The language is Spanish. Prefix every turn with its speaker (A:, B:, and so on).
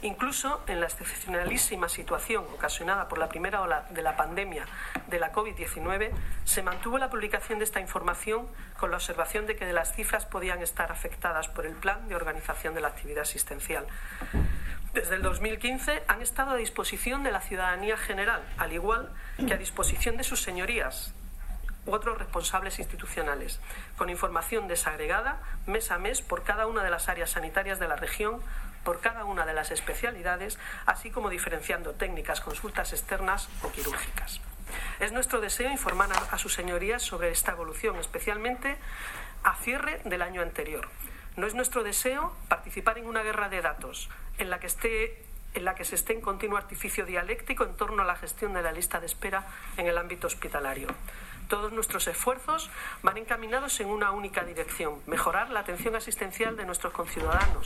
A: Incluso en la excepcionalísima situación ocasionada por la primera ola de la pandemia de la COVID-19, se mantuvo la publicación de esta información con la observación de que las cifras podían estar afectadas por el plan de organización de la actividad asistencial. Desde el 2015 han estado a disposición de la ciudadanía general, al igual que a disposición de sus señorías u otros responsables institucionales, con información desagregada mes a mes por cada una de las áreas sanitarias de la región, por cada una de las especialidades, así como diferenciando técnicas, consultas externas o quirúrgicas. Es nuestro deseo informar a sus señorías sobre esta evolución, especialmente a cierre del año anterior. No es nuestro deseo participar en una guerra de datos en la que se esté en continuo artificio dialéctico en torno a la gestión de la lista de espera en el ámbito hospitalario. Todos nuestros esfuerzos van encaminados en una única dirección: mejorar la atención asistencial de nuestros conciudadanos,